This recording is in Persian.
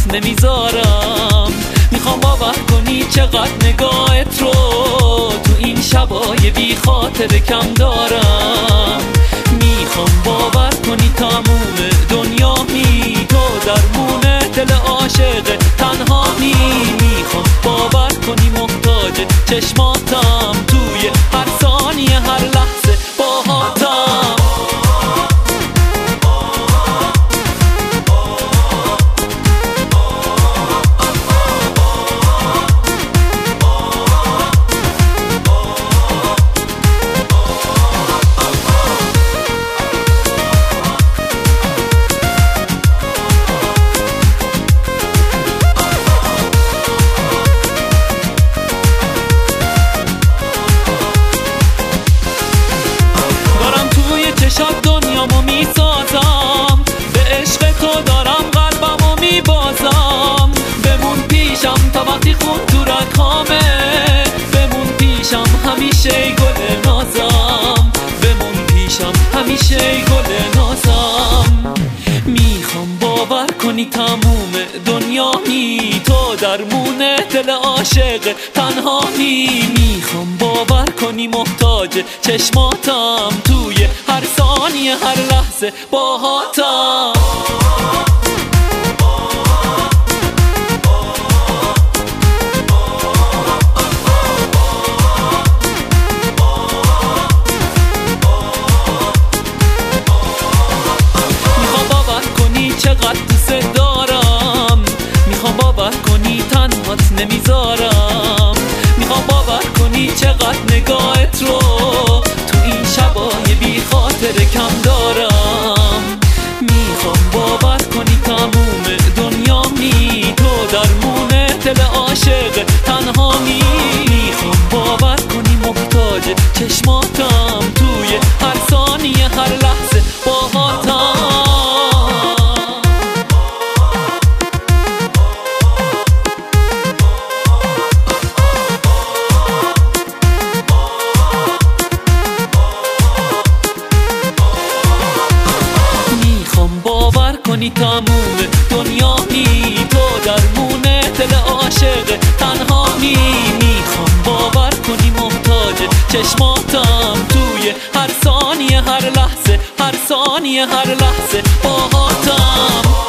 نمیذارم. میخوام باور کنی چقدر نگاهت رو تو این شبای بی خاطر کم دارم. میخوام باور کنی تموم دنیامی، تو درمون دل عاشق تنهامی. میخوام باور کنی محتاج چشماتم، توی هر ثانیه هر لحظه باهاتم. شب دنیامو میسازم، به عشق تو دارم قلبمو میبازم. بمون پیشم تا وقتی خون تو رگامه، بمون پیشم همیشه گل نازم، بمون پیشم همیشه گل نازم. میخوام باور کنی تموم دنیامی، تو درمون دل عاشق تنهامی. میخوام باور کنی محتاج چشماتم، توی هر ثانیه هر لحظه باهاتم. میخوام باور کنی چقدر دوست دارم، میخوام باور کنی تنهات نمیذارم. میخوام باور کنی چقدر نگاهت رو تو این شبای بی خاطر کم دارم. میخوام باور کنی تموم دنیامی، تو درمون دل عاشق تنهامی. میخوام باور کنی محتاج چشماتم، توی هر ثانیه هر لحظه باهاتم. باور کنی تموم دنیامی، تو درمون دل عاشق تنهامی. میخوام باور کنی محتاج چشماتم، توی هر ثانیه هر لحظه هر ثانیه هر لحظه باهاتم.